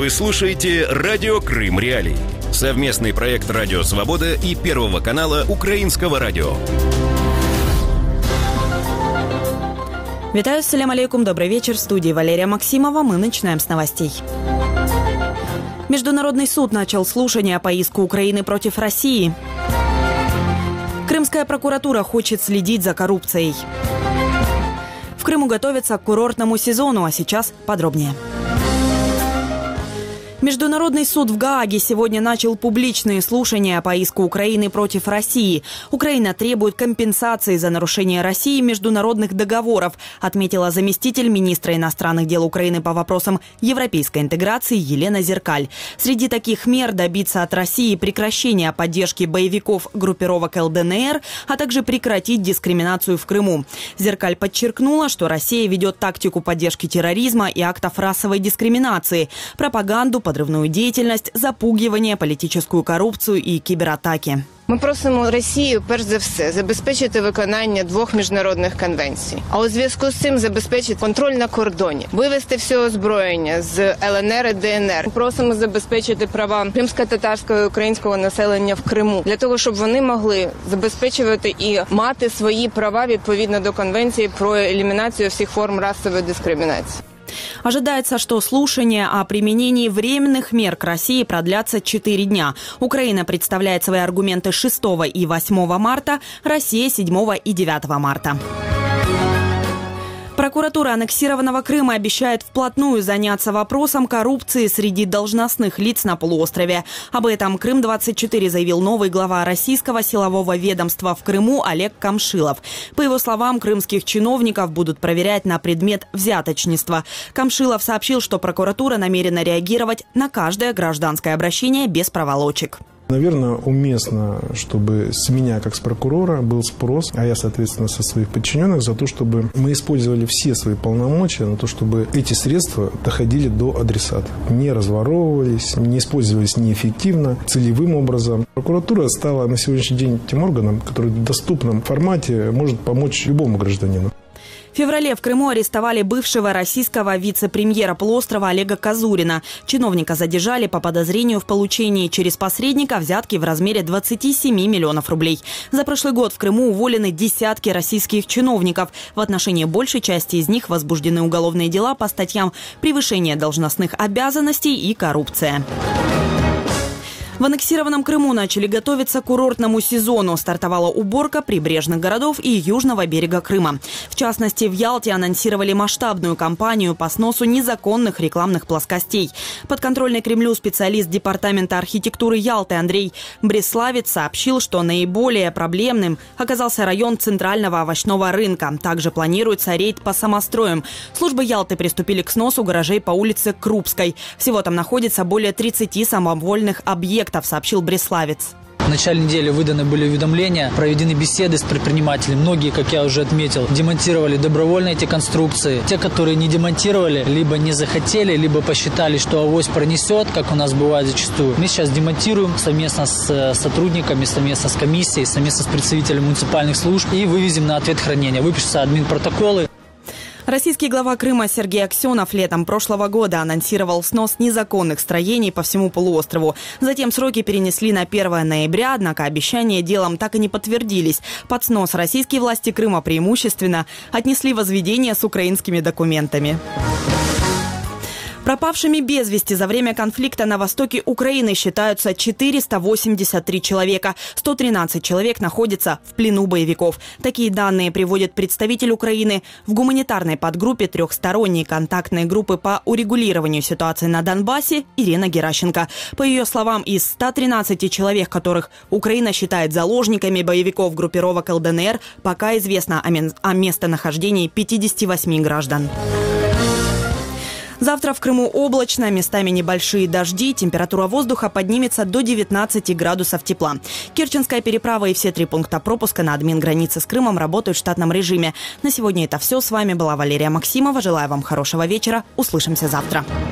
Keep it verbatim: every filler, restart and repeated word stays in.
Вы слушаете «Радио Крым Реалии». Совместный проект «Радио Свобода» и Первого канала Украинского радио. Витаю, салям алейкум, добрый вечер. В студии Валерия Максимова. Мы начинаем с новостей. Международный суд начал слушание по иску Украины против России. Крымская прокуратура хочет следить за коррупцией. В Крыму готовятся к курортному сезону, а сейчас подробнее. Международный суд в Гааге сегодня начал публичные слушания по иску Украины против России. Украина требует компенсации за нарушение России международных договоров, отметила заместитель министра иностранных дел Украины по вопросам европейской интеграции Елена Зеркаль. Среди таких мер добиться от России прекращения поддержки боевиков группировок эл дэ эн эр, а также прекратить дискриминацию в Крыму. Зеркаль подчеркнула, что Россия ведет тактику поддержки терроризма и актов расовой дискриминации, пропаганду, подрывную деятельность, запугивание, политическую коррупцію і кібератаки. Ми просимо Росію, перш за все, забезпечити виконання двох міжнародних конвенцій. А у зв'язку з цим забезпечити контроль на кордоні, вивести все озброєння з ел ен ер і де ен ер. Ми просимо забезпечити права кримсько-татарського і українського населення в Криму, для того, щоб вони могли забезпечувати і мати свої права відповідно до Конвенції про елімінацію всіх форм расової дискримінації. Ожидается, что слушания о применении временных мер к России продлятся четыре дня. Украина представляет свои аргументы шестого и восьмого марта, Россия седьмого и девятого марта. Прокуратура аннексированного Крыма обещает вплотную заняться вопросом коррупции среди должностных лиц на полуострове. Об этом Крым двадцать четыре заявил новый глава российского силового ведомства в Крыму Олег Камшилов. По его словам, крымских чиновников будут проверять на предмет взяточничества. Камшилов сообщил, что прокуратура намерена реагировать на каждое гражданское обращение без проволочек. Наверное, уместно, чтобы с меня, как с прокурора, был спрос, а я, соответственно, со своих подчиненных, за то, чтобы мы использовали все свои полномочия на то, чтобы эти средства доходили до адресата. Не разворовывались, не использовались неэффективно, целевым образом. Прокуратура стала на сегодняшний день тем органом, который в доступном формате может помочь любому гражданину. В феврале в Крыму арестовали бывшего российского вице-премьера полуострова Олега Козурина. Чиновника задержали по подозрению в получении через посредника взятки в размере двадцати семи миллионов рублей. За прошлый год в Крыму уволены десятки российских чиновников. В отношении большей части из них возбуждены уголовные дела по статьям «Превышение должностных обязанностей» и «Коррупция». В аннексированном Крыму начали готовиться к курортному сезону. Стартовала уборка прибрежных городов и южного берега Крыма. В частности, в Ялте анонсировали масштабную кампанию по сносу незаконных рекламных плоскостей. Подконтрольный Кремлю специалист Департамента архитектуры Ялты Андрей Бреславец сообщил, что наиболее проблемным оказался район центрального овощного рынка. Также планируется рейд по самостроям. Службы Ялты приступили к сносу гаражей по улице Крупской. Всего там находится более тридцати самовольных объектов, сообщил Бреславец. В начале недели выданы были уведомления, проведены беседы с предпринимателями. Многие, как я уже отметил, демонтировали добровольно эти конструкции. Те, которые не демонтировали, либо не захотели, либо посчитали, что авось пронесет, как у нас бывает зачастую. Мы сейчас демонтируем совместно с сотрудниками, совместно с комиссией, совместно с представителями муниципальных служб и вывезем на ответ хранения. Выпишутся админпротоколы. Российский глава Крыма Сергей Аксенов летом прошлого года анонсировал снос незаконных строений по всему полуострову. Затем сроки перенесли на первое ноября, однако обещания делом так и не подтвердились. Под снос российские власти Крыма преимущественно отнесли возведение с украинскими документами. Пропавшими без вести за время конфликта на востоке Украины считаются четыреста восемьдесят три человека. сто тринадцать человек находятся в плену боевиков. Такие данные приводит представитель Украины в гуманитарной подгруппе трехсторонней контактной группы по урегулированию ситуации на Донбассе Ирина Геращенко. По ее словам, из ста тринадцати человек, которых Украина считает заложниками боевиков группировок эл дэ эн эр, пока известно о местонахождении пятидесяти восьми граждан. Завтра в Крыму облачно, местами небольшие дожди. Температура воздуха поднимется до девятнадцати градусов тепла. Керченская переправа и все три пункта пропуска на админгранице с Крымом работают в штатном режиме. На сегодня это все. С вами была Валерия Максимова. Желаю вам хорошего вечера. Услышимся завтра.